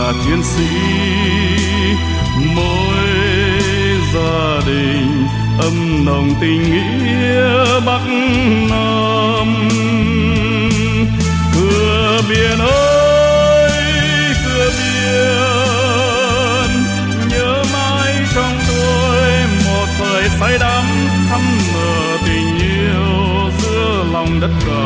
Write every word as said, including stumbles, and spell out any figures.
là chiến sĩ, mỗi gia đình ấm nồng tình nghĩa Bắc Nam. Cửa biển ơi cửa biển, nhớ mãi trong tôi một thời say đắm thắm nở tình yêu giữa lòng đất cờ.